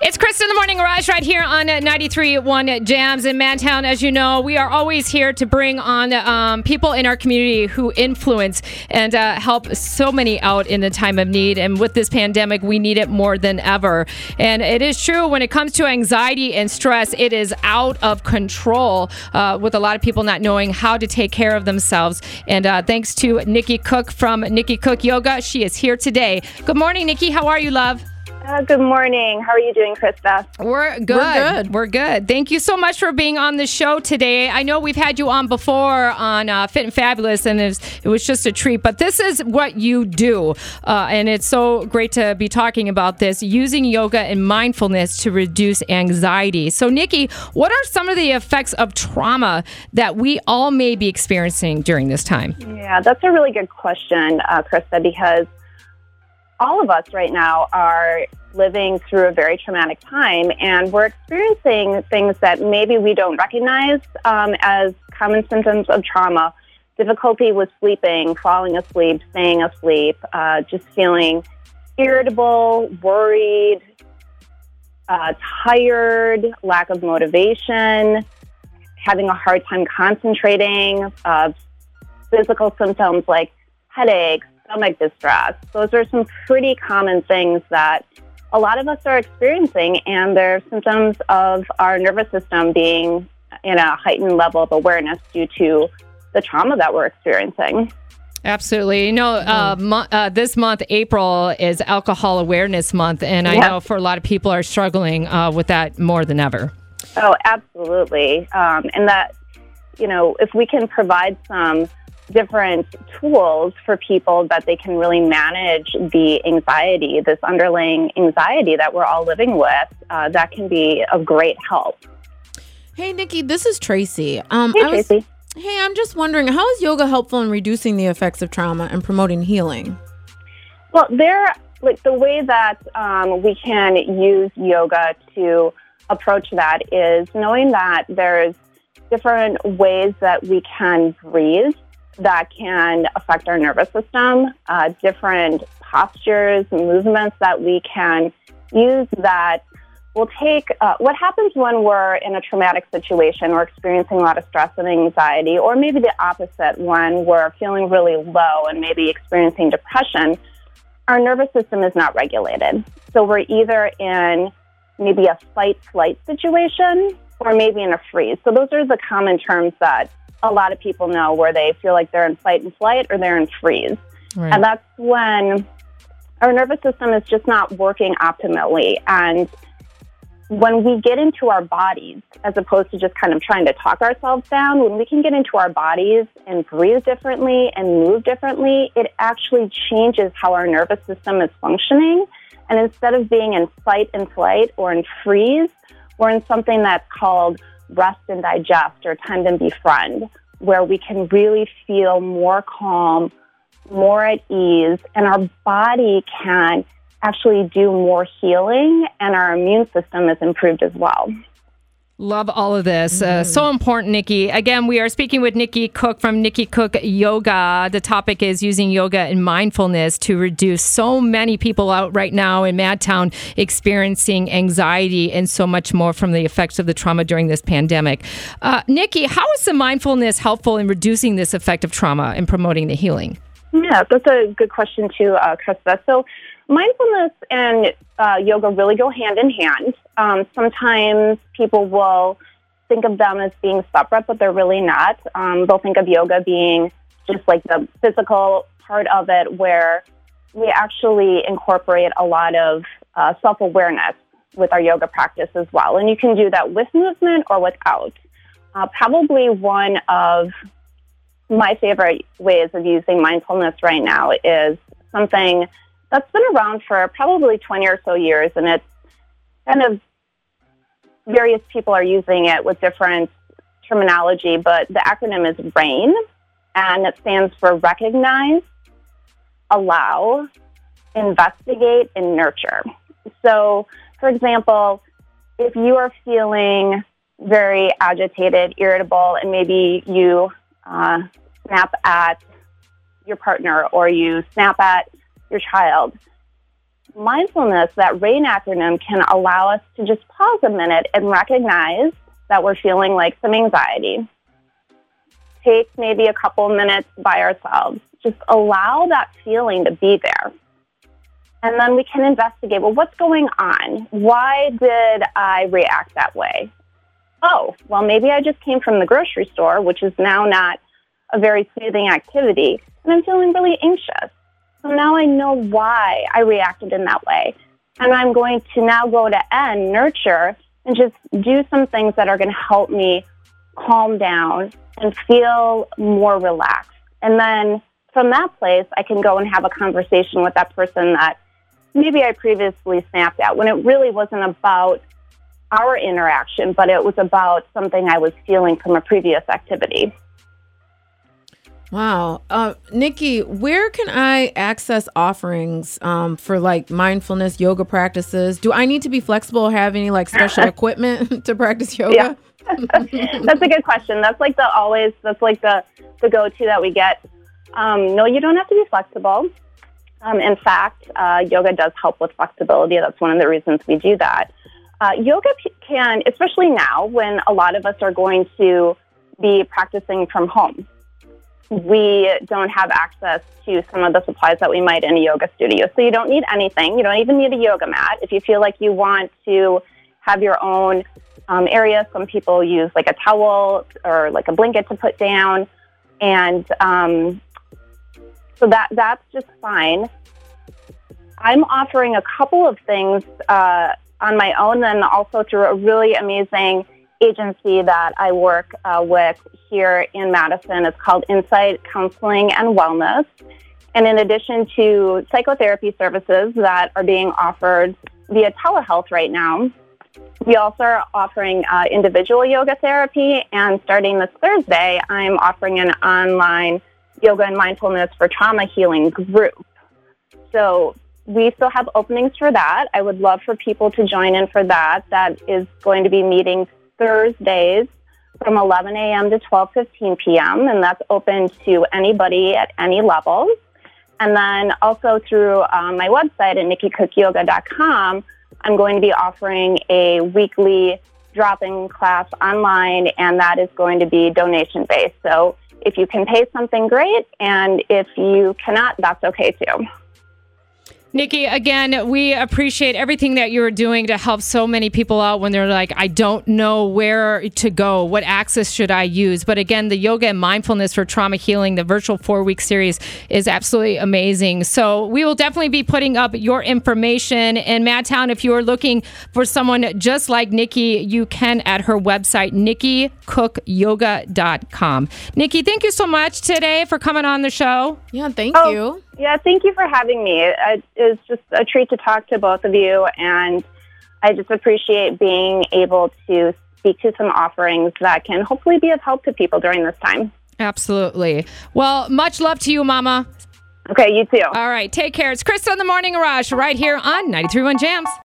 It's Krista in the Morning Garage right here on 93.1 Jams in Mantown. As you know, we are always here to bring on people in our community who influence and help so many out in the time of need. And with this pandemic, we need it more than ever. And it is true when it comes to anxiety and stress, it is out of control with a lot of people not knowing how to take care of themselves. And thanks to Nikki Cook from Nikki Cook Yoga. She is here today. Good morning, Nikki. How are you, love? Good morning. How are you doing, Krista? We're good. We're good. Thank you so much for being on the show today. I know we've had you on before on Fit and Fabulous, and it was just a treat. But this is what you do, and it's so great to be talking about this, using yoga and mindfulness to reduce anxiety. So, Nikki, what are some of the effects of trauma that we all may be experiencing during this time? Yeah, that's a really good question, Krista, because all of us right now are living through a very traumatic time, and we're experiencing things that maybe we don't recognize as common symptoms of trauma. Difficulty with sleeping, falling asleep, staying asleep, just feeling irritable, worried, tired, lack of motivation, having a hard time concentrating, physical symptoms like headaches, stomach distress. Those are some pretty common things that a lot of us are experiencing, and they're symptoms of our nervous system being in a heightened level of awareness due to the trauma that we're experiencing. Absolutely. You know, this month, April, is Alcohol Awareness Month, and I know for a lot of people are struggling with that more than ever. Oh, absolutely. And that, you know, if we can provide some different tools for people that they can really manage the anxiety, this underlying anxiety that we're all living with, that can be of great help. Hey, Nikki, this is Tracy. Hey, Tracy. Hey, I'm just wondering, how is yoga helpful in reducing the effects of trauma and promoting healing? Well, the way that we can use yoga to approach that is knowing that there's different ways that we can breathe that can affect our nervous system, different postures, movements that we can use that will take, what happens when we're in a traumatic situation or experiencing a lot of stress and anxiety, or maybe the opposite, when we're feeling really low and maybe experiencing depression, our nervous system is not regulated. So we're either in maybe a fight-flight situation or maybe in a freeze. So those are the common terms that a lot of people know, where they feel like they're in fight and flight or they're in freeze. Right. And that's when our nervous system is just not working optimally. And when we get into our bodies, as opposed to just kind of trying to talk ourselves down, when we can get into our bodies and breathe differently and move differently, it actually changes how our nervous system is functioning. And instead of being in fight and flight or in freeze, we're in something that's called rest and digest, or tend and befriend, where we can really feel more calm, more at ease, and our body can actually do more healing, and our immune system is improved as well. Love all of this. So important, Nikki. Again, we are speaking with Nikki Cook from Nikki Cook Yoga. The topic is using yoga and mindfulness to reduce so many people out right now in Madtown experiencing anxiety and so much more from the effects of the trauma during this pandemic. Nikki, how is the mindfulness helpful in reducing this effect of trauma and promoting the healing? Yeah, that's a good question too, Krista. So mindfulness and yoga really go hand in hand. Sometimes people will think of them as being separate, but they're really not. They'll think of yoga being just like the physical part of it, where we actually incorporate a lot of self-awareness with our yoga practice as well. And you can do that with movement or without. Probably one of my favorite ways of using mindfulness right now is something that's been around for probably 20 or so years, and it's kind of various people are using it with different terminology, but the acronym is RAIN, and it stands for Recognize, Allow, Investigate, and Nurture. So, for example, if you are feeling very agitated, irritable, and maybe you snap at your partner or you snap at your child, mindfulness, that RAIN acronym, can allow us to just pause a minute and recognize that we're feeling like some anxiety. Take maybe a couple minutes by ourselves. Just allow that feeling to be there. And then we can investigate, well, what's going on? Why did I react that way? Oh, well, maybe I just came from the grocery store, which is now not a very soothing activity, and I'm feeling really anxious. So now I know why I reacted in that way. And I'm going to now go to N, nurture, and just do some things that are going to help me calm down and feel more relaxed. And then from that place, I can go and have a conversation with that person that maybe I previously snapped at, when it really wasn't about our interaction, but it was about something I was feeling from a previous activity. Wow. Nikki, where can I access offerings for like mindfulness yoga practices? Do I need to be flexible or have any like special equipment to practice yoga? Yeah. That's a good question. That's like the go-to that we get. No, you don't have to be flexible. In fact, yoga does help with flexibility. That's one of the reasons we do that. Yoga can, especially now when a lot of us are going to be practicing from home, we don't have access to some of the supplies that we might in a yoga studio. So you don't need anything. You don't even need a yoga mat. If you feel like you want to have your own area, some people use like a towel or like a blanket to put down. And so that's just fine. I'm offering a couple of things on my own, and also through a really amazing agency that I work with here in Madison. It's called Insight Counseling and Wellness. And in addition to psychotherapy services that are being offered via telehealth right now, we also are offering individual yoga therapy. And starting this Thursday, I'm offering an online yoga and mindfulness for trauma healing group. So we still have openings for that. I would love for people to join in for that. That is going to be meeting Thursdays from 11 a.m. to 12:15 p.m., and that's open to anybody at any level. And then also through my website at nikkicookyoga.com, I'm going to be offering a weekly drop-in class online, and that is going to be donation-based. So if you can pay something, great, and if you cannot, that's okay too. Nikki, again, we appreciate everything that you're doing to help so many people out when they're like, I don't know where to go. What access should I use? But again, the Yoga and Mindfulness for Trauma Healing, the virtual 4-week series is absolutely amazing. So we will definitely be putting up your information. And Madtown, if you are looking for someone just like Nikki, you can at her website, nikkicookyoga.com. Nikki, thank you so much today for coming on the show. Yeah, thank you. Yeah, thank you for having me. It was just a treat to talk to both of you, and I just appreciate being able to speak to some offerings that can hopefully be of help to people during this time. Absolutely. Well, much love to you, Mama. Okay, you too. All right, take care. It's Krista in the Morning Rush right here on 93.1 Jams.